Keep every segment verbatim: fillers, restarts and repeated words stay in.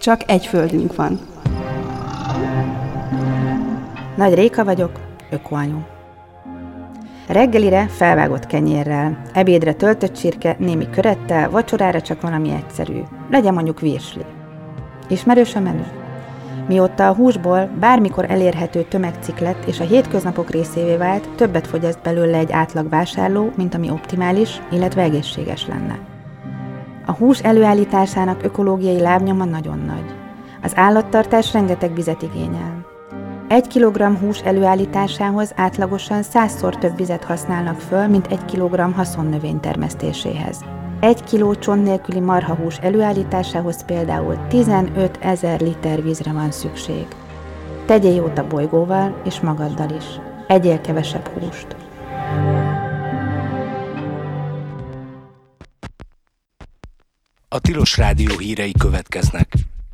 Csak egy földünk van. Nagy Réka vagyok, ökoanyu. Reggelire felvágott kenyérrel, ebédre töltött csirke, némi körettel, vacsorára csak valami egyszerű. Legyen mondjuk virsli. Ismerős a menü? Mióta a húsból bármikor elérhető tömegciklet és a hétköznapok részévé vált, többet fogyaszt belőle egy átlag vásárló, mint ami optimális, illetve egészséges lenne. A hús előállításának ökológiai lábnyoma nagyon nagy. Az állattartás rengeteg vizet igényel. Egy kilogramm hús előállításához átlagosan százszor több vizet használnak föl, mint egy kilogramm haszonnövény termesztéséhez. Egy kiló csont nélküli marhahús előállításához például tizenöt ezer liter vízre van szükség. Tegyél jót a bolygóval és magaddal is. Egyél kevesebb húst. A Tilos Rádió hírei következnek.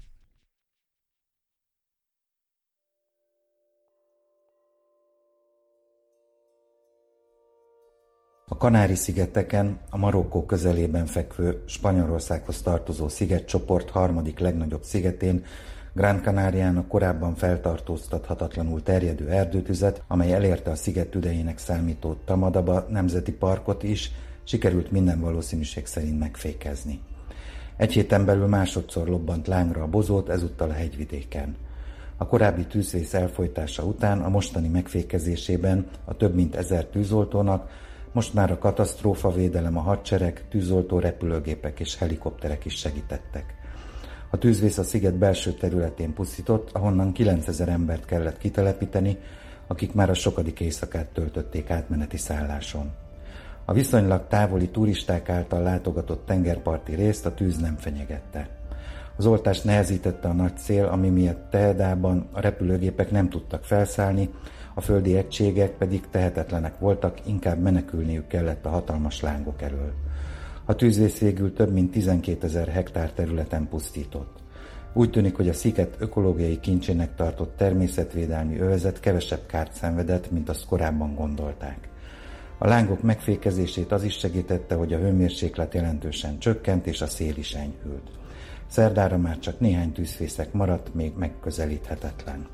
A Kanári-szigeteken, a Marokkó közelében fekvő Spanyolországhoz tartozó szigetcsoport harmadik legnagyobb szigetén, Gran Canarián a korábban feltartóztathatatlanul terjedő erdőtüzet, amely elérte a sziget tüdejének számító Tamadaba nemzeti parkot is, sikerült minden valószínűség szerint megfékezni. Egy héten belül másodszor lobbant lángra a bozót, ezúttal a hegyvidéken. A korábbi tűzvész elfojtása után a mostani megfékezésében a több mint ezer tűzoltónak most már a katasztrófavédelem, a hadsereg, tűzoltó repülőgépek és helikopterek is segítettek. A tűzvész a sziget belső területén pusztított, ahonnan kilencezer embert kellett kitelepíteni, akik már a sokadik éjszakát töltötték átmeneti szálláson. A viszonylag távoli turisták által látogatott tengerparti részt a tűz nem fenyegette. Az oltást nehezítette a nagy szél, ami miatt Tejedában a repülőgépek nem tudtak felszállni, a földi egységek pedig tehetetlenek voltak, inkább menekülniük kellett a hatalmas lángok elől. A tűzvész végül több mint tizenkétezer hektár területen pusztított. Úgy tűnik, hogy a sziget ökológiai kincsének tartott természetvédelmi övezet kevesebb kárt szenvedett, mint azt korábban gondolták. A lángok megfékezését az is segítette, hogy a hőmérséklet jelentősen csökkent és a szél is enyhült. Szerdára már csak néhány tűzfészek maradt, még megközelíthetetlen.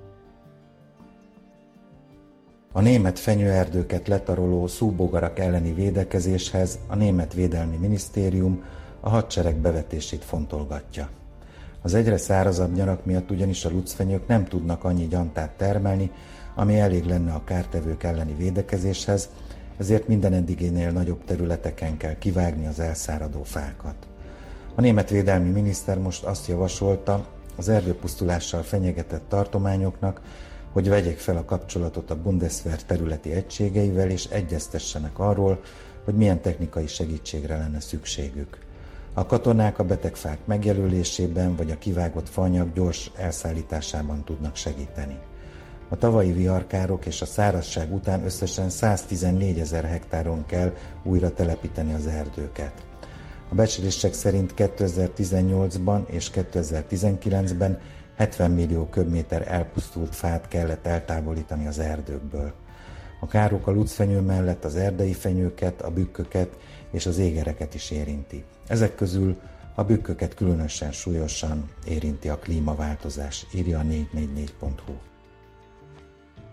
A német fenyőerdőket letaroló szúbogarak elleni védekezéshez a német védelmi minisztérium a hadsereg bevetését fontolgatja. Az egyre szárazabb nyarak miatt ugyanis a lucfenyők nem tudnak annyi gyantát termelni, ami elég lenne a kártevők elleni védekezéshez, ezért minden eddiginél nagyobb területeken kell kivágni az elszáradó fákat. A német védelmi miniszter most azt javasolta az erdőpusztulással fenyegetett tartományoknak, hogy vegyék fel a kapcsolatot a Bundeswehr területi egységeivel és egyeztessenek arról, hogy milyen technikai segítségre lenne szükségük. A katonák a beteg fák megjelölésében vagy a kivágott faanyag gyors elszállításában tudnak segíteni. A tavalyi viharkárok és a szárazság után összesen száztizennégyezer hektáron kell újra telepíteni az erdőket. A becslések szerint kétezer-tizennyolcban és kétezer-tizenkilencben hetven millió köbméter elpusztult fát kellett eltávolítani az erdőkből. A károk a lucfenyő mellett az erdei fenyőket, a bükköket és az égereket is érinti. Ezek közül a bükköket különösen súlyosan érinti a klímaváltozás, írja a négy négy négy pont hu.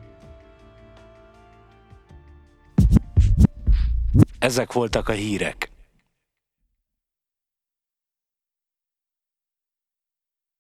Ezek voltak a hírek.